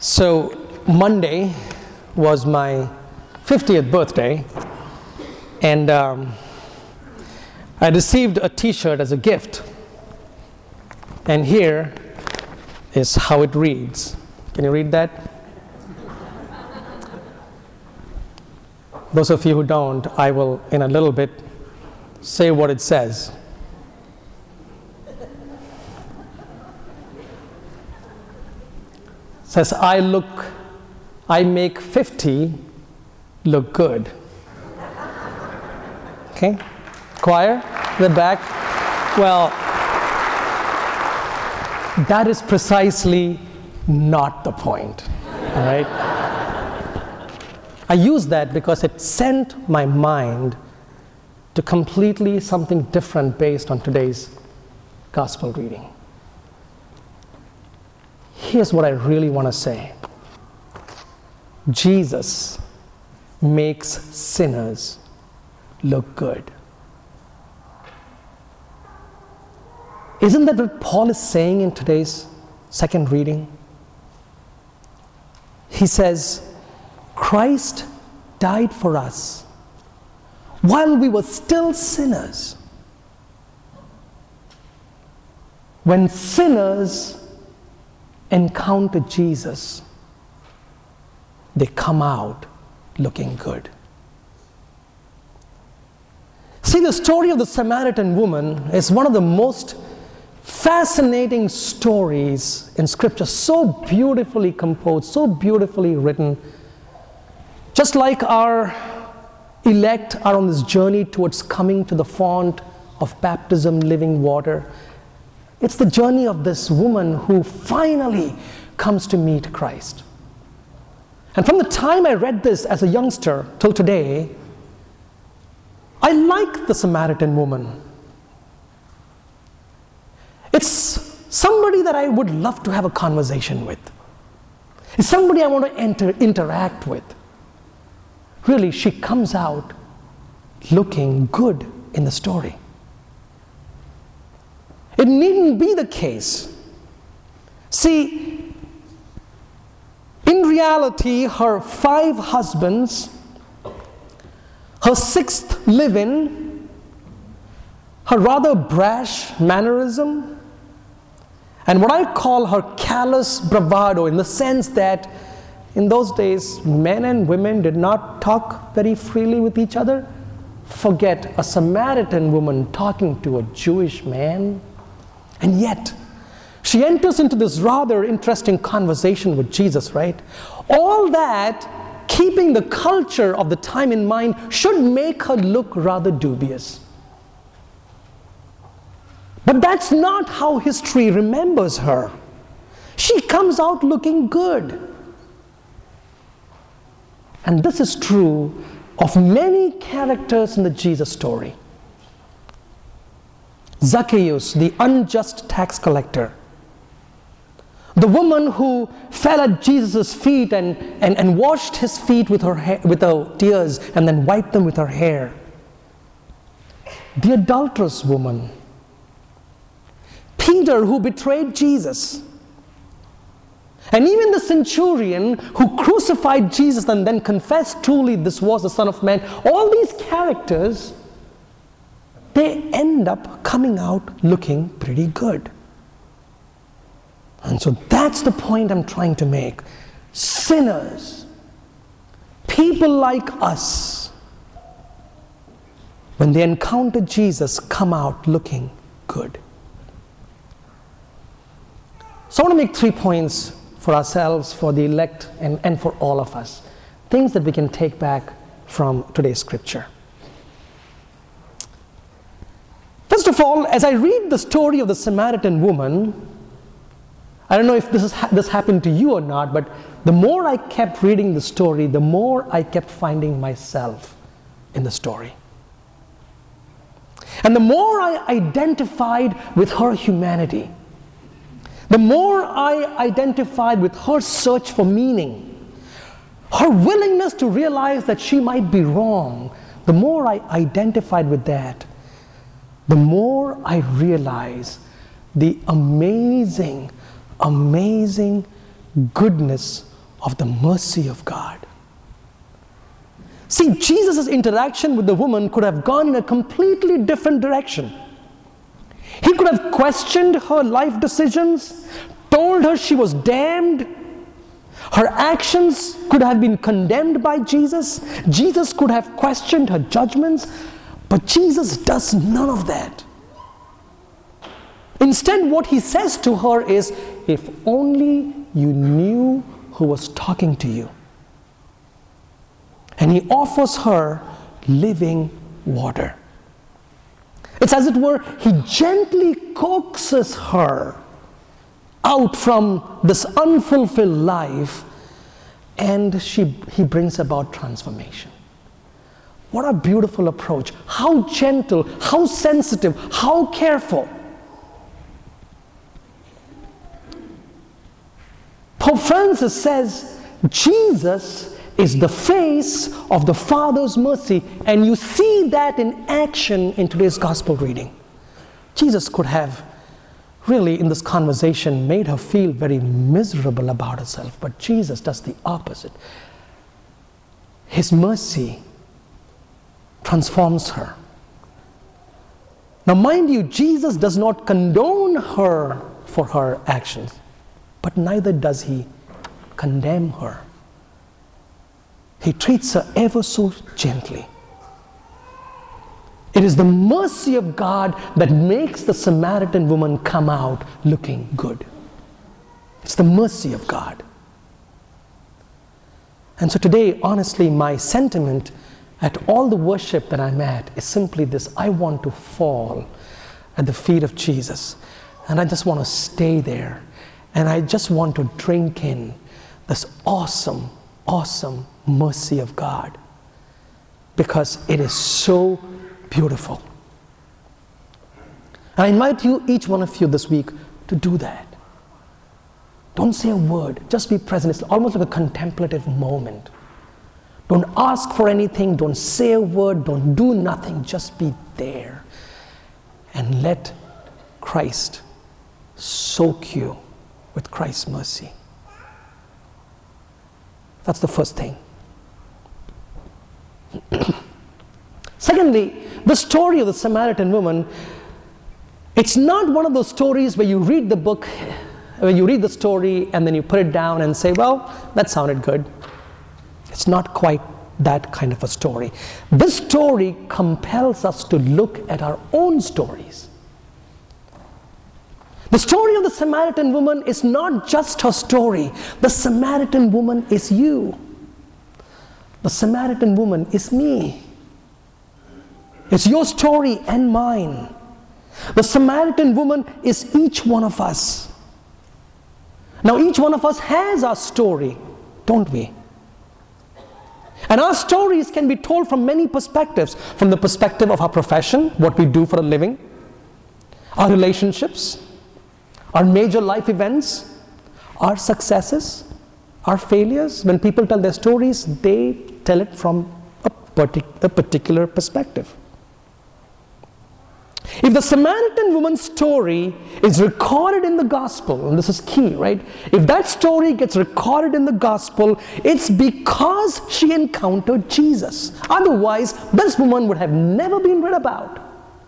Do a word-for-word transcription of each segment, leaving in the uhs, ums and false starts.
So Monday was my fiftieth birthday, and um, I received a t-shirt as a gift. And here is how it reads. Can you read that? Those of you who don't, I will in a little bit say what it says. It says, I look, I make fifty look good. Okay? Choir, the back. Well, that is precisely not the point. All right? I use that because it sent my mind to completely something different based on today's gospel reading. Here's what I really want to say. Jesus makes sinners look good. Isn't that what Paul is saying in today's second reading? He says, Christ died for us while we were still sinners. When sinners encounter Jesus, they come out looking good. See, the story of the Samaritan woman is one of the most fascinating stories in Scripture, so beautifully composed, so beautifully written. Just like our elect are on this journey towards coming to the font of baptism, living water, it's the journey of this woman who finally comes to meet Christ. And from the time I read this as a youngster till today, I like the Samaritan woman. It's somebody that I would love to have a conversation with. It's somebody I want to enter, interact with. Really, she comes out looking good in the story. It needn't be the case. See, in reality, her five husbands, her sixth live-in, her rather brash mannerism, and what I call her callous bravado, in the sense that in those days, men and women did not talk very freely with each other. Forget a Samaritan woman talking to a Jewish man. And yet, she enters into this rather interesting conversation with Jesus, right? All that, keeping the culture of the time in mind, should make her look rather dubious. But that's not how history remembers her. She comes out looking good. And this is true of many characters in the Jesus story. Zacchaeus, the unjust tax collector. The woman who fell at Jesus' feet and, and, and washed his feet with her, hair, with her tears and then wiped them with her hair. The adulterous woman. Peter, who betrayed Jesus. And even the centurion who crucified Jesus and then confessed truly this was the Son of Man. All these characters, they end up coming out looking pretty good. And so that's the point I'm trying to make. Sinners, people like us, when they encounter Jesus, come out looking good. So I want to make three points for ourselves, for the elect, and, and for all of us. Things that we can take back from today's scripture. First of all, as I read the story of the Samaritan woman, I don't know if this, is ha- this happened to you or not, but the more I kept reading the story, the more I kept finding myself in the story. And the more I identified with her humanity, the more I identified with her search for meaning, her willingness to realize that she might be wrong, the more I identified with that, the more I realize the amazing, amazing goodness of the mercy of God. See, Jesus' interaction with the woman could have gone in a completely different direction. He could have questioned her life decisions, told her she was damned. Her actions could have been condemned by Jesus. Jesus could have questioned her judgments, but Jesus does none of that. Instead, what he says to her is, if only you knew who was talking to you. And he offers her living water. It's as it were, he gently coaxes her out from this unfulfilled life, and she, he brings about transformation. What a beautiful approach. How gentle, how sensitive, how careful. Pope Francis says, Jesus is the face of the Father's mercy, and you see that in action in today's gospel reading. Jesus could have really in this conversation made her feel very miserable about herself, but Jesus does the opposite. His mercy transforms her. Now mind you, Jesus does not condone her for her actions, but neither does he condemn her. He treats her ever so gently. It is the mercy of God that makes the Samaritan woman come out looking good. It's the mercy of God. And so today, honestly, my sentiment at all the worship that I'm at is simply this: I want to fall at the feet of Jesus. And I just want to stay there. And I just want to drink in this awesome, awesome mercy of God, because it is so beautiful. And I invite you, each one of you this week, to do that. Don't say a word, just be present. It's almost like a contemplative moment. Don't ask for anything, don't say a word, don't do nothing, just be there. And let Christ soak you with Christ's mercy. That's the first thing. Secondly, the story of the Samaritan woman, it's not one of those stories where you read the book, where you read the story and then you put it down and say, well, that sounded good. It's not quite that kind of a story. This story compels us to look at our own stories. The story of the Samaritan woman is not just her story. The Samaritan woman is you. The Samaritan woman is me. It's your story and mine. The Samaritan woman is each one of us. Now, each one of us has our story, don't we? And our stories can be told from many perspectives. From the perspective of our profession, what we do for a living, our relationships, our major life events, our successes, our failures. When people tell their stories, they tell it from a, partic- a particular perspective. If the Samaritan woman's story is recorded in the gospel, and this is key, right? If that story gets recorded in the gospel, it's because she encountered Jesus. Otherwise, this woman would have never been read about.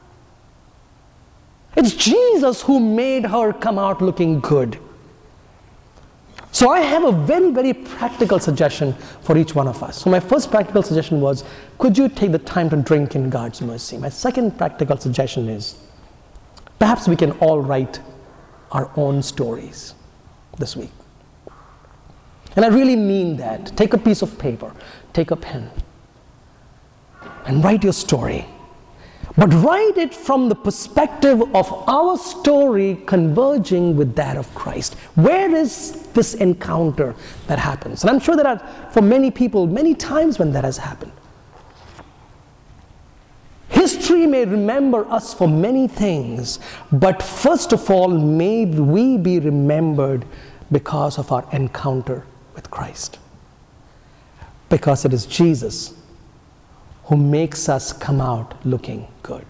It's Jesus who made her come out looking good. So I have a very, very practical suggestion for each one of us. So my first practical suggestion was, could you take the time to drink in God's mercy? My second practical suggestion is, perhaps we can all write our own stories this week. And I really mean that. Take a piece of paper, take a pen, and write your story. But write it from the perspective of our story converging with that of Christ. Where is this encounter that happens? And I'm sure there are, for many people, many times when that has happened. History may remember us for many things, but first of all, may we be remembered because of our encounter with Christ. Because it is Jesus who makes us come out looking good.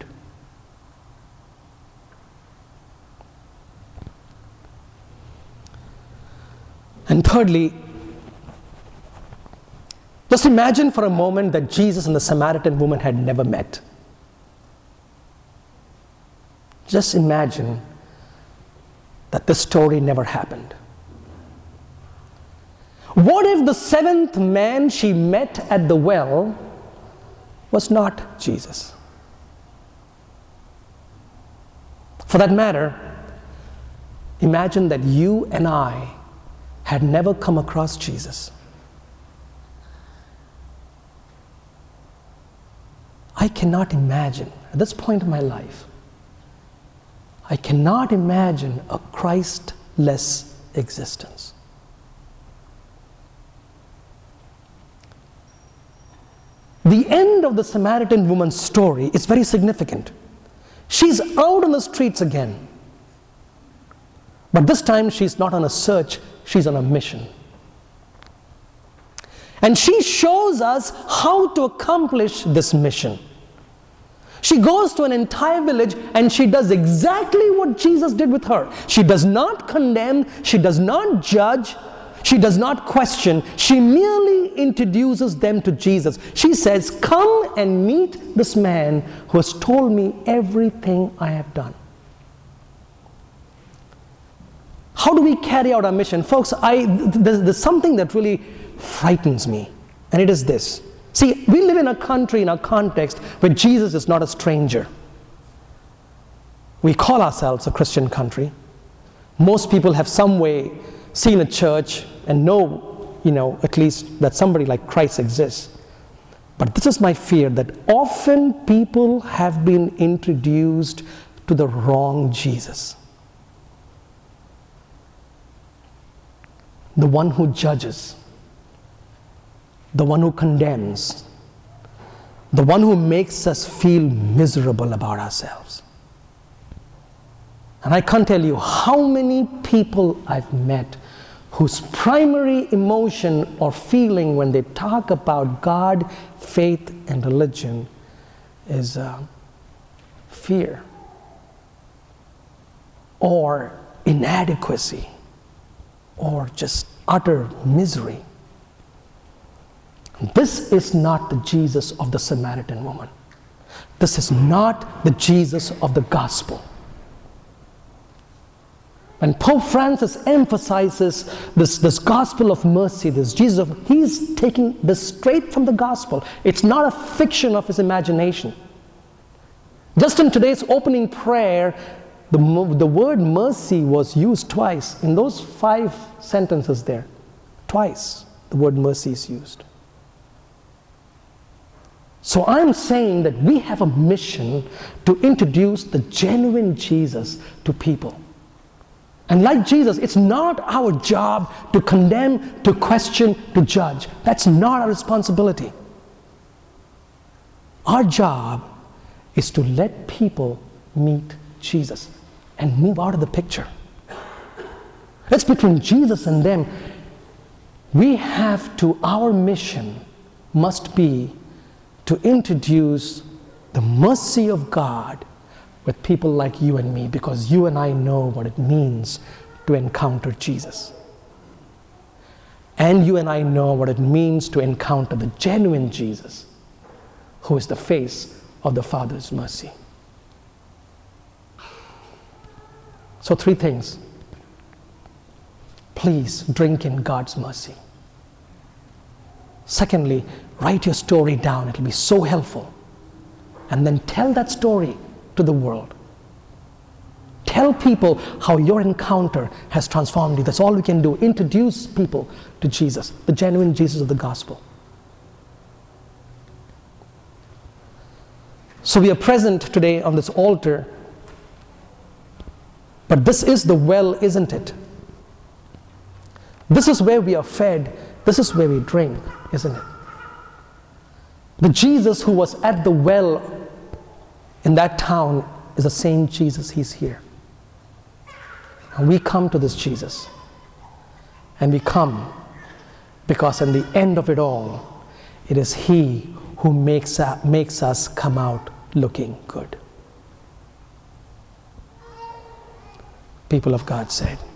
And thirdly, Just imagine for a moment that Jesus and the Samaritan woman had never met. Just imagine that this story never happened. What if the seventh man she met at the well was not Jesus? For that matter, imagine that you and I had never come across Jesus. I cannot imagine, at this point in my life, I cannot imagine a Christless existence. The end of the Samaritan woman's story is very significant. She's out on the streets again. But this time she's not on a search, she's on a mission. And she shows us how to accomplish this mission. She goes to an entire village and she does exactly what Jesus did with her. She does not condemn, she does not judge, she does not question. She merely introduces them to Jesus. She says, "Come and meet this man who has told me everything I have done." How do we carry out our mission? Folks, I, there's, there's something that really frightens me, and it is this. See, we live in a country, in a context, where Jesus is not a stranger. We call ourselves a Christian country. Most people have some way seen a church and know, you know, at least that somebody like Christ exists. But this is my fear, that often people have been introduced to the wrong Jesus. The one who judges, the one who condemns, the one who makes us feel miserable about ourselves. And I can't tell you how many people I've met whose primary emotion or feeling when they talk about God, faith, and religion is uh, fear or inadequacy or just utter misery. This is not the Jesus of the Samaritan woman. This is not the Jesus of the gospel. And Pope Francis emphasizes this, this gospel of mercy, this Jesus of, he's taking this straight from the gospel. It's not a fiction of his imagination. Just in today's opening prayer, the, the word mercy was used twice. In those five sentences there, twice the word mercy is used. So I'm saying that we have a mission to introduce the genuine Jesus to people. And like Jesus, it's not our job to condemn, to question, to judge. That's not our responsibility. Our job is to let people meet Jesus and move out of the picture. It's between Jesus and them. We have to, our mission must be to introduce the mercy of God with people like you and me, because you and I know what it means to encounter Jesus. And you and I know what it means to encounter the genuine Jesus, who is the face of the Father's mercy. So three things. Please drink in God's mercy. Secondly, write your story down. It'll be so helpful. And then tell that story to the world. Tell people how your encounter has transformed you. That's all we can do. Introduce people to Jesus, the genuine Jesus of the gospel. So we are present today on this altar, but this is the well, isn't it? This is where we are fed. This is where we drink, isn't it? The Jesus who was at the well in that town is the same Jesus. He's here. And we come to this Jesus. And we come because in the end of it all, it is He who makes, uh, makes us come out looking good. People of God said,